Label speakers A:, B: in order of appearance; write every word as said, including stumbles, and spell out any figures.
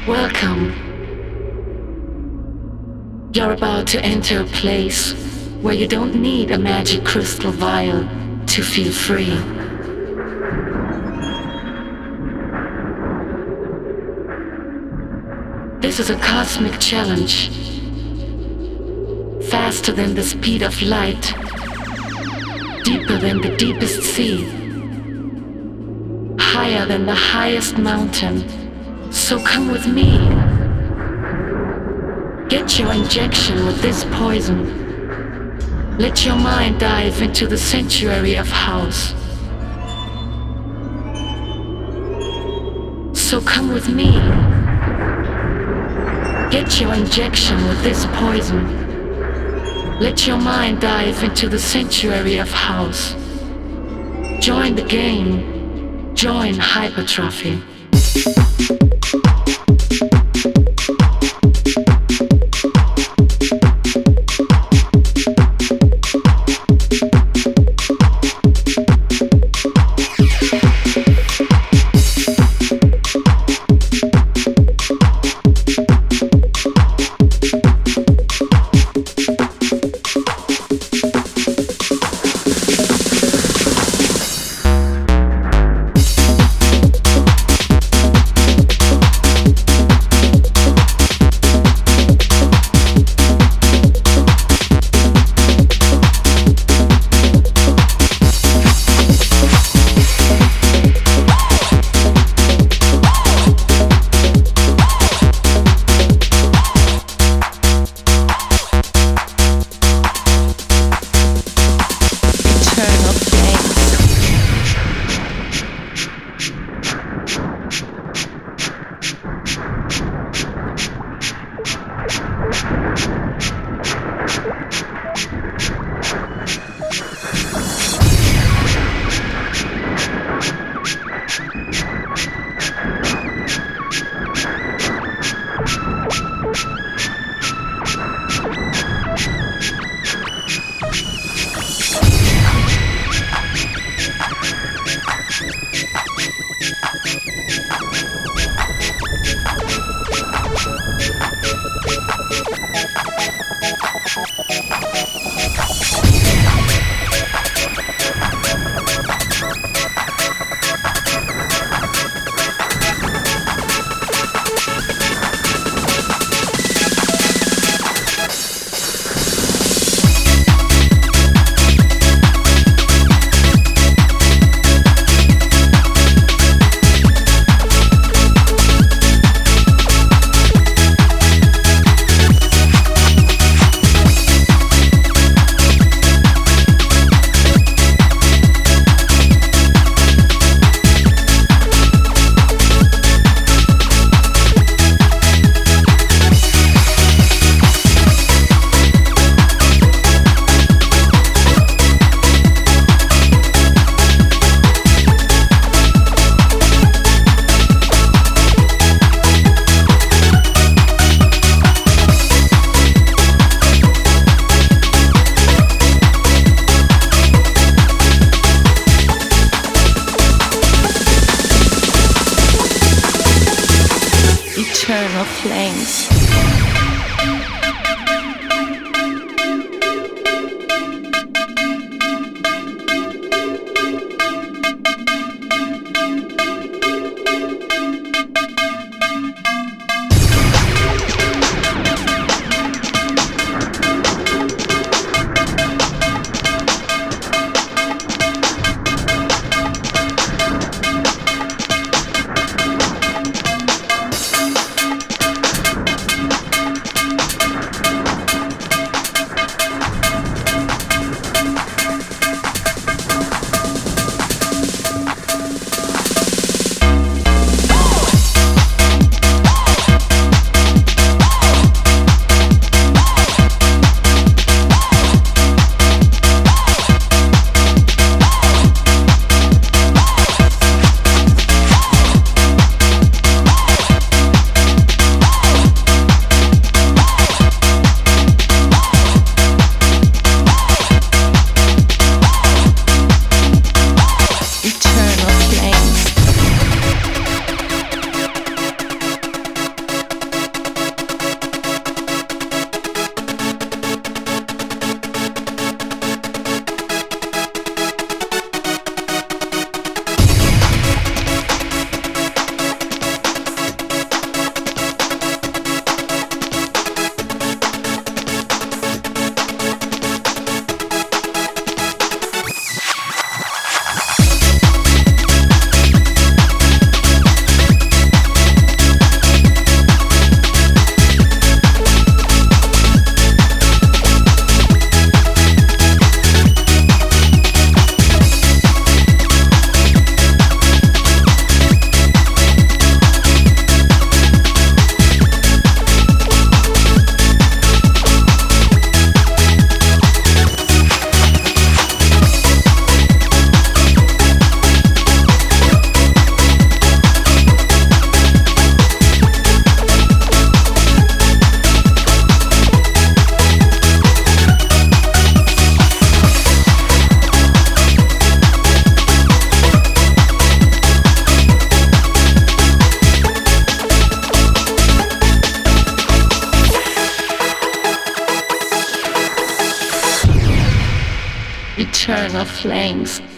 A: Welcome. You're about to enter a place where you don't need a magic crystal vial to feel free. This is a cosmic challenge. Faster than the speed of light, deeper than the deepest sea, higher than the highest mountain. So come with me. Get your injection with this poison. Let your mind dive into the sanctuary of house. So come with me. Get your injection with this poison. Let your mind dive into the sanctuary of house. Join the game. Join hypertrophy.
B: Eternal flames.
A: eternal flames.